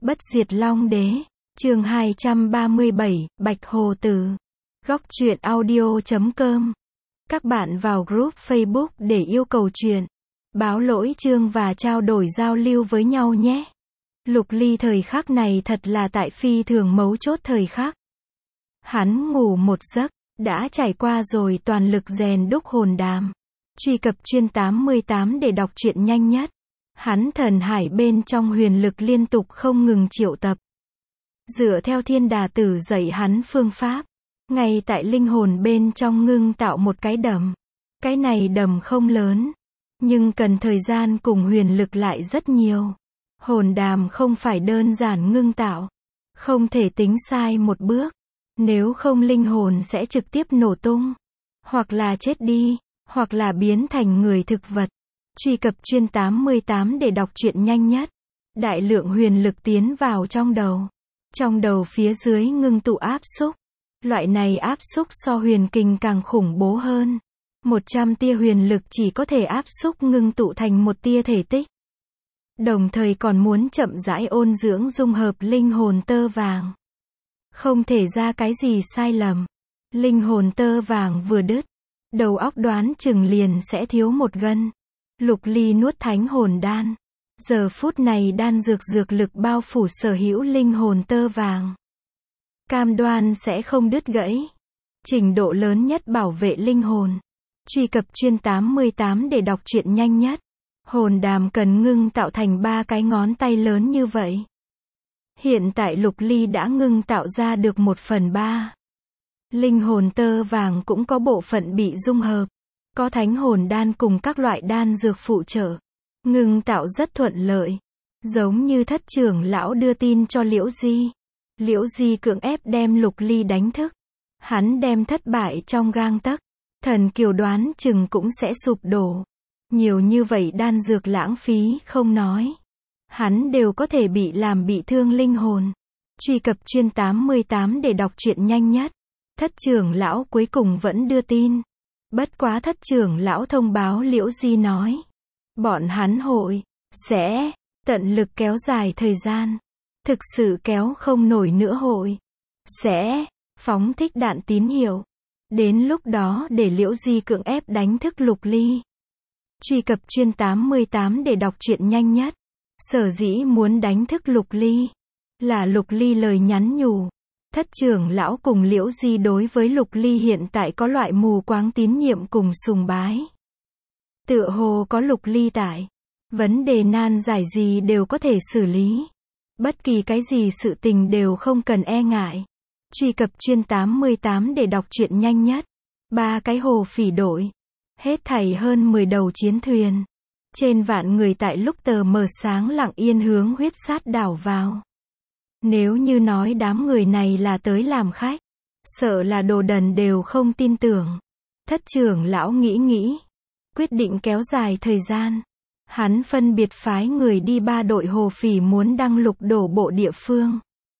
Bất diệt Long Đế, chương 237, Bạch Hồ Tử. Góc truyện audio.com. Các bạn vào group Facebook để yêu cầu truyện, báo lỗi chương và trao đổi giao lưu với nhau nhé. Lục Ly thời khắc này thật là tại phi thường mấu chốt thời khắc. Hắn ngủ một giấc, đã trải qua rồi toàn lực rèn đúc hồn đàm. Truy cập chuyên 88 để đọc truyện nhanh nhất. Hắn thần hải bên trong huyền lực liên tục không ngừng triệu tập. Dựa theo Thiên Đà Tử dạy hắn phương pháp, ngay tại linh hồn bên trong ngưng tạo một cái đầm. Cái này đầm không lớn, nhưng cần thời gian cùng huyền lực lại rất nhiều. Hồn đàm không phải đơn giản ngưng tạo, không thể tính sai một bước, nếu không linh hồn sẽ trực tiếp nổ tung, hoặc là chết đi, hoặc là biến thành người thực vật. Truy cập chuyên 88 để đọc truyện nhanh nhất. Đại lượng huyền lực tiến vào trong đầu. Trong đầu phía dưới ngưng tụ áp xúc. Loại này áp xúc so huyền kình càng khủng bố hơn. 100 tia huyền lực chỉ có thể áp xúc ngưng tụ thành một tia thể tích. Đồng thời còn muốn chậm rãi ôn dưỡng dung hợp linh hồn tơ vàng. Không thể ra cái gì sai lầm. Linh hồn tơ vàng vừa đứt, đầu óc đoán chừng liền sẽ thiếu một gân. Lục Ly nuốt thánh hồn đan. Giờ phút này đan dược lực bao phủ sở hữu linh hồn tơ vàng. Cam đoan sẽ không đứt gãy. Trình độ lớn nhất bảo vệ linh hồn. Truy cập chuyên 88 để đọc truyện nhanh nhất. Hồn đàm cần ngưng tạo thành 3 cái ngón tay lớn như vậy. Hiện tại Lục Ly đã ngưng tạo ra được 1/3. Linh hồn tơ vàng cũng có bộ phận bị dung hợp. Có thánh hồn đan cùng các loại đan dược phụ trợ. Ngưng tạo rất thuận lợi. Giống như thất trưởng lão đưa tin cho Liễu Di. Liễu Di cưỡng ép đem Lục Ly đánh thức. Hắn đem thất bại trong gang tấc. Thần Kiều đoán chừng cũng sẽ sụp đổ. Nhiều như vậy đan dược lãng phí không nói. Hắn đều có thể bị làm bị thương linh hồn. Truy cập chuyên 88 để đọc truyện nhanh nhất. Thất trưởng lão cuối cùng vẫn đưa tin. Bất quá thất trưởng lão thông báo Liễu Di nói. Bọn hắn sẽ tận lực kéo dài thời gian. Thực sự kéo không nổi nữa sẽ phóng thích đạn tín hiệu. Đến lúc đó để Liễu Di cưỡng ép đánh thức Lục Ly. Truy cập chuyên 88 để đọc truyện nhanh nhất. Sở dĩ muốn đánh thức Lục Ly là Lục Ly lời nhắn nhủ. Thất trưởng lão cùng Liễu Di đối với Lục Ly hiện tại có loại mù quáng tín nhiệm cùng sùng bái. Tựa hồ có Lục Ly tại, vấn đề nan giải gì đều có thể xử lý. Bất kỳ cái gì sự tình đều không cần e ngại. Truy cập chuyên 88 để đọc truyện nhanh nhất. 3 cái hồ phỉ đội. Hết thảy hơn 10 đầu chiến thuyền. Trên vạn người tại lúc tờ mờ sáng lặng yên hướng huyết sát đảo vào. Nếu như nói đám người này là tới làm khách, sợ là đồ đần đều không tin tưởng. Thất trưởng lão nghĩ, quyết định kéo dài thời gian. Hắn phân biệt phái người đi 3 đội hồ phỉ muốn đăng lục đổ bộ địa phương.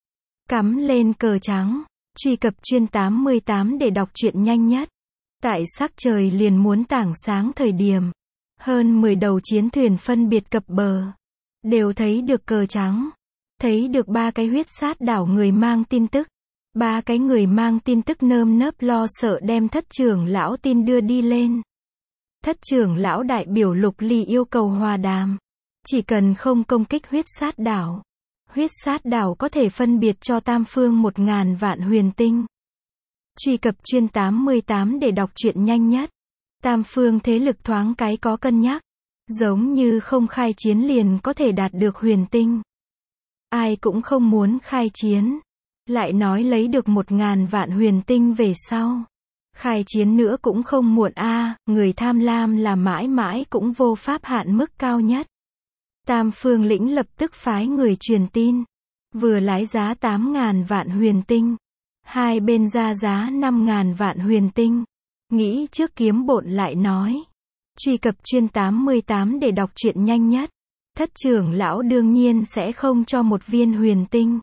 Cắm lên cờ trắng, truy cập chuyên 88 để đọc truyện nhanh nhất. Tại sắc trời liền muốn tảng sáng thời điểm, hơn 10 đầu chiến thuyền phân biệt cập bờ, đều thấy được cờ trắng. Thấy được 3 cái huyết sát đảo người mang tin tức. 3 cái người mang tin tức nơm nớp lo sợ đem thất trưởng lão tin đưa đi lên. Thất trưởng lão đại biểu Lục Ly yêu cầu hòa đàm. Chỉ cần không công kích huyết sát đảo. Huyết sát đảo có thể phân biệt cho tam phương 1000 vạn huyền tinh. Truy cập chuyên 88 để đọc truyện nhanh nhất. Tam phương thế lực thoáng cái có cân nhắc. Giống như không khai chiến liền có thể đạt được huyền tinh. Ai cũng không muốn khai chiến. Lại nói lấy được 1000 vạn huyền tinh về sau. Khai chiến nữa cũng không muộn người tham lam là mãi mãi cũng vô pháp hạn mức cao nhất. Tam phương lĩnh lập tức phái người truyền tin. Vừa lái giá 8.000 vạn huyền tinh. Hai bên ra giá 5.000 vạn huyền tinh. Nghĩ trước kiếm bộn lại nói. Truy cập chuyên 88 để đọc truyện nhanh nhất. Thất trưởng lão đương nhiên sẽ không cho một viên huyền tinh.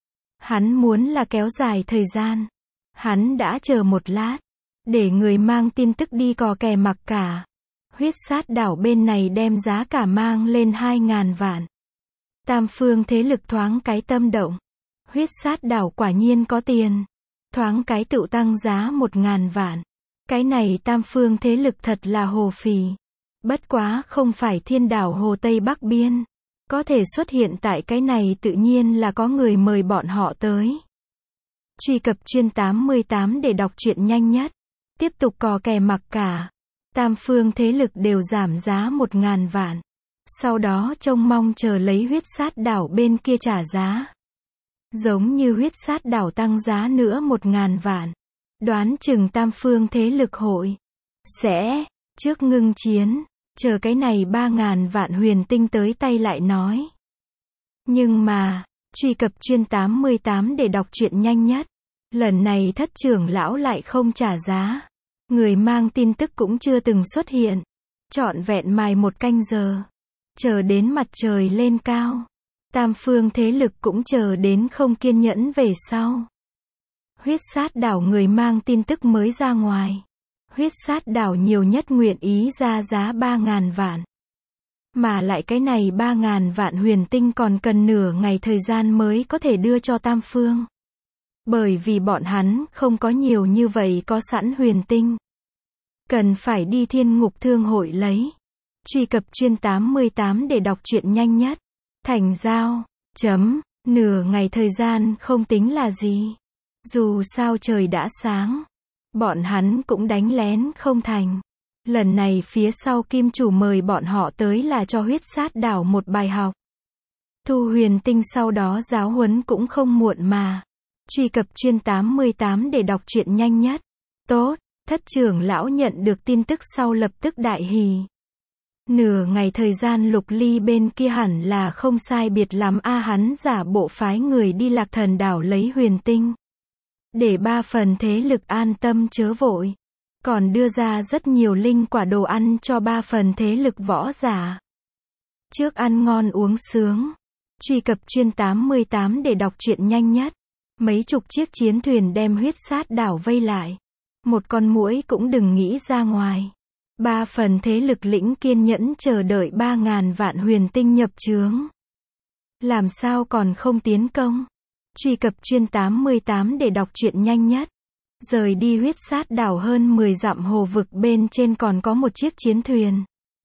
Hắn muốn là kéo dài thời gian. Hắn đã chờ một lát. Để người mang tin tức đi cò kè mặc cả. Huyết sát đảo bên này đem giá cả mang lên 2.000 vạn. Tam phương thế lực thoáng cái tâm động. Huyết sát đảo quả nhiên có tiền. Thoáng cái tựu tăng giá 1.000 vạn. Cái này tam phương thế lực thật là hồ phì. Bất quá không phải thiên đảo Hồ Tây Bắc Biên. Có thể xuất hiện tại cái này tự nhiên là có người mời bọn họ tới. Truy cập chuyên 88 để đọc truyện nhanh nhất. Tiếp tục cò kè mặc cả. Tam phương thế lực đều giảm giá 1.000 vạn. Sau đó trông mong chờ lấy huyết sát đảo bên kia trả giá. Giống như huyết sát đảo tăng giá nữa 1.000 vạn. Đoán chừng tam phương thế lực hội sẽ trước ngưng chiến, chờ cái này 3.000 vạn huyền tinh tới tay lại nói. Nhưng mà, truy cập chuyên 88 để đọc truyện nhanh nhất. Lần này thất trưởng lão lại không trả giá. Người mang tin tức cũng chưa từng xuất hiện. Trọn vẹn mài 1 canh giờ. Chờ đến mặt trời lên cao. Tam phương thế lực cũng chờ đến không kiên nhẫn về sau. Huyết sát đảo người mang tin tức mới ra ngoài. Huyết sát đảo nhiều nhất nguyện ý ra giá 3.000 vạn. Mà lại cái này 3.000 vạn huyền tinh còn cần nửa ngày thời gian mới có thể đưa cho tam phương. Bởi vì bọn hắn không có nhiều như vậy có sẵn huyền tinh. Cần phải đi thiên ngục thương hội lấy. Truy cập chuyên 88 để đọc truyện nhanh nhất. Thành giao. Nửa ngày thời gian không tính là gì. Dù sao trời đã sáng. Bọn hắn cũng đánh lén không thành. Lần này phía sau kim chủ mời bọn họ tới là cho huyết sát đảo một bài học. Thu huyền tinh sau đó giáo huấn cũng không muộn mà. Truy cập chuyên 88 để đọc truyện nhanh nhất. Tốt, thất trưởng lão nhận được tin tức sau lập tức đại hỉ. Nửa ngày thời gian Lục Ly bên kia hẳn là không sai biệt lắm hắn giả bộ phái người đi Lạc Thần đảo lấy huyền tinh. Để 3 phần thế lực an tâm chớ vội. Còn đưa ra rất nhiều linh quả đồ ăn cho 3 phần thế lực võ giả. Trước ăn ngon uống sướng. Truy cập chuyên 88 để đọc truyện nhanh nhất. Mấy chục chiếc chiến thuyền đem huyết sát đảo vây lại. Một con muỗi cũng đừng nghĩ ra ngoài. 3 phần thế lực lĩnh kiên nhẫn chờ đợi 3.000 vạn huyền tinh nhập chướng. Làm sao còn không tiến công? Truy cập chuyên 88 để đọc truyện nhanh nhất. Rời đi huyết sát đảo hơn 10 dặm hồ vực bên trên còn có một chiếc chiến thuyền.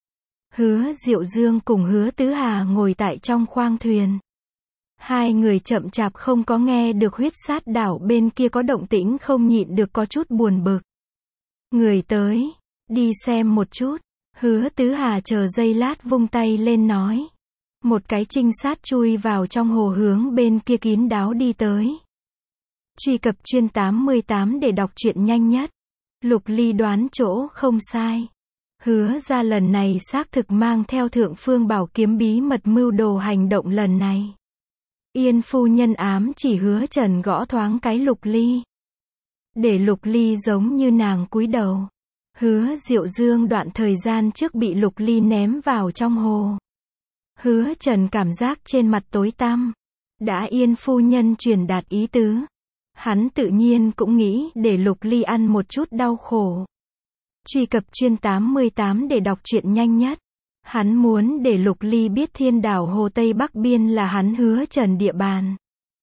Hứa Diệu Dương cùng Hứa Tứ Hà ngồi tại trong khoang thuyền. Hai người chậm chạp không có nghe được huyết sát đảo bên kia có động tĩnh không nhịn được có chút buồn bực. Người tới, đi xem một chút. Hứa Tứ Hà chờ giây lát vung tay lên nói. Một cái trinh sát chui vào trong hồ hướng bên kia kín đáo đi tới. Truy cập chuyên 88 để đọc truyện nhanh nhất. Lục Ly đoán chỗ không sai. Hứa ra lần này xác thực mang theo thượng phương bảo kiếm bí mật mưu đồ hành động lần này. Yên phu nhân ám chỉ Hứa Trần gõ thoáng cái Lục Ly. Để Lục Ly giống như nàng cúi đầu. Hứa Diệu Dương đoạn thời gian trước bị Lục Ly ném vào trong hồ. Hứa Trần cảm giác trên mặt tối tăm. Đã Yên phu nhân truyền đạt ý tứ. Hắn tự nhiên cũng nghĩ để Lục Ly ăn một chút đau khổ. Truy cập chuyên 88 để đọc truyện nhanh nhất. Hắn muốn để Lục Ly biết thiên đảo Hồ Tây Bắc Biên là hắn Hứa Trần địa bàn.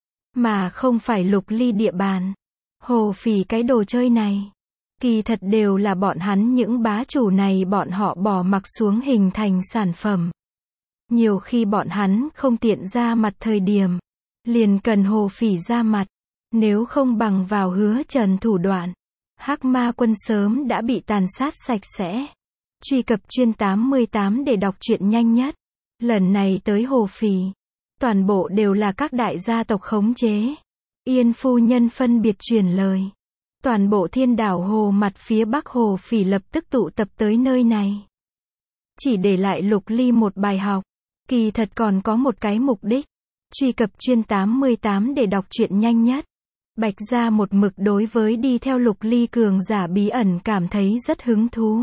Mà không phải Lục Ly địa bàn. Hồ phỉ cái đồ chơi này. Kỳ thật đều là bọn hắn những bá chủ này bọn họ bỏ mặc xuống hình thành sản phẩm. Nhiều khi bọn hắn không tiện ra mặt thời điểm. Liền cần hồ phỉ ra mặt. Nếu không bằng vào Hứa Trần thủ đoạn. Hắc Ma quân sớm đã bị tàn sát sạch sẽ. Truy cập chuyên 88 để đọc truyện nhanh nhất. Lần này tới hồ phỉ. Toàn bộ đều là các đại gia tộc khống chế. Yên phu nhân phân biệt truyền lời. Toàn bộ thiên đảo hồ mặt phía bắc hồ phỉ lập tức tụ tập tới nơi này. Chỉ để lại Lục Ly một bài học. Kỳ thật còn có một cái mục đích. Truy cập chuyên 88 để đọc truyện nhanh nhất. Bạch gia một mực đối với đi theo Lục Ly cường giả bí ẩn cảm thấy rất hứng thú.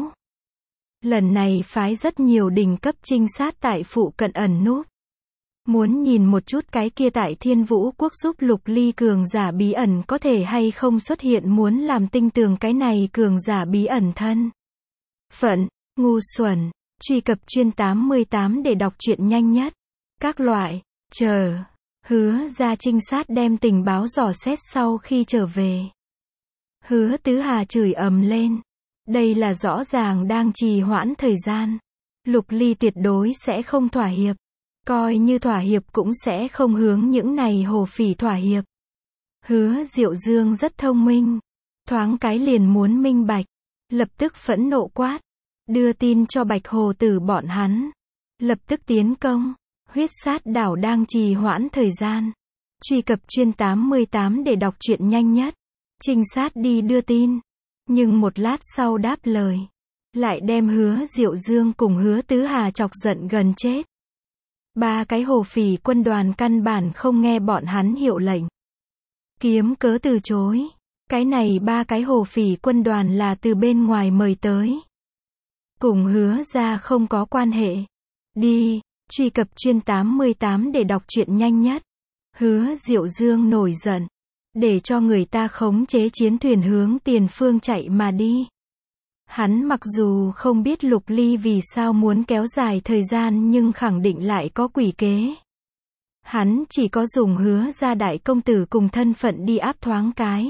Lần này phái rất nhiều đỉnh cấp trinh sát tại phụ cận ẩn núp. Muốn nhìn một chút cái kia tại Thiên Vũ Quốc giúp Lục Ly cường giả bí ẩn có thể hay không xuất hiện muốn làm tinh tường cái này cường giả bí ẩn thân. Phận, ngu xuẩn, truy cập chuyên 88 để đọc truyện nhanh nhất. Các loại, Chờ. Hứa ra trinh sát đem tình báo dò xét sau khi trở về. Hứa Tứ Hà chửi ầm lên. Đây là rõ ràng đang trì hoãn thời gian. Lục Ly tuyệt đối sẽ không thỏa hiệp. Coi như thỏa hiệp cũng sẽ không hướng những này hồ phỉ thỏa hiệp. Hứa Diệu Dương rất thông minh. Thoáng cái liền muốn minh bạch. Lập tức phẫn nộ quát. Đưa tin cho Bạch Hồ Tử bọn hắn. Lập tức tiến công. Huyết sát đảo đang trì hoãn thời gian. Truy cập chuyên 88 để đọc truyện nhanh nhất. Trinh sát đi đưa tin. Nhưng một lát sau đáp lời. Lại đem Hứa Diệu Dương cùng Hứa Tứ Hà chọc giận gần chết. Ba cái hồ phỉ quân đoàn căn bản không nghe bọn hắn hiệu lệnh. Kiếm cớ từ chối. Cái này ba cái hồ phỉ quân đoàn là từ bên ngoài mời tới. Cùng Hứa ra không có quan hệ. Đi. Truy cập chuyên 88 để đọc truyện nhanh nhất. Hứa Diệu Dương nổi giận. Để cho người ta khống chế chiến thuyền hướng tiền phương chạy mà đi. Hắn mặc dù không biết Lục Ly vì sao muốn kéo dài thời gian nhưng khẳng định lại có quỷ kế. Hắn chỉ có dùng Hứa ra đại công tử cùng thân phận đi áp thoáng cái.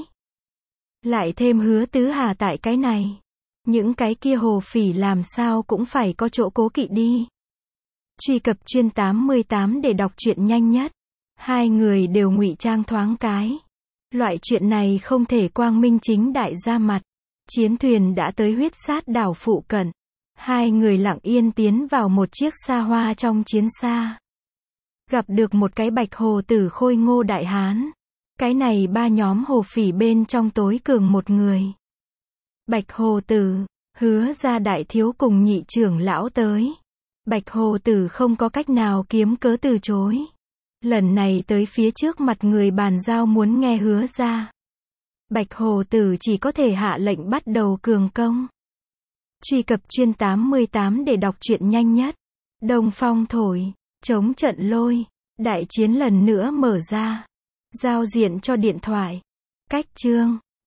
Lại thêm Hứa Tứ Hà tại cái này. Những cái kia hồ phỉ làm sao cũng phải có chỗ cố kỵ đi. Truy cập chuyên 88 để đọc truyện nhanh nhất. Hai người đều ngụy trang thoáng cái. Loại chuyện này không thể quang minh chính đại ra mặt. Chiến thuyền đã tới huyết sát đảo phụ cận. Hai người lặng yên tiến vào một chiếc xa hoa trong chiến xa. Gặp được một cái Bạch Hồ Tử khôi ngô đại hán. Cái này ba nhóm hồ phỉ bên trong tối cường một người. Bạch Hồ Tử, Hứa ra đại thiếu cùng nhị trưởng lão tới. Bạch Hồ Tử không có cách nào kiếm cớ từ chối. Lần này tới phía trước mặt người bàn giao muốn nghe Hứa ra. Bạch Hồ Tử chỉ có thể hạ lệnh bắt đầu cường công. Truy cập chuyên 88 để đọc truyện nhanh nhất. Đông phong thổi, chống trận lôi, đại chiến lần nữa mở ra. Giao diện cho điện thoại. Cách chương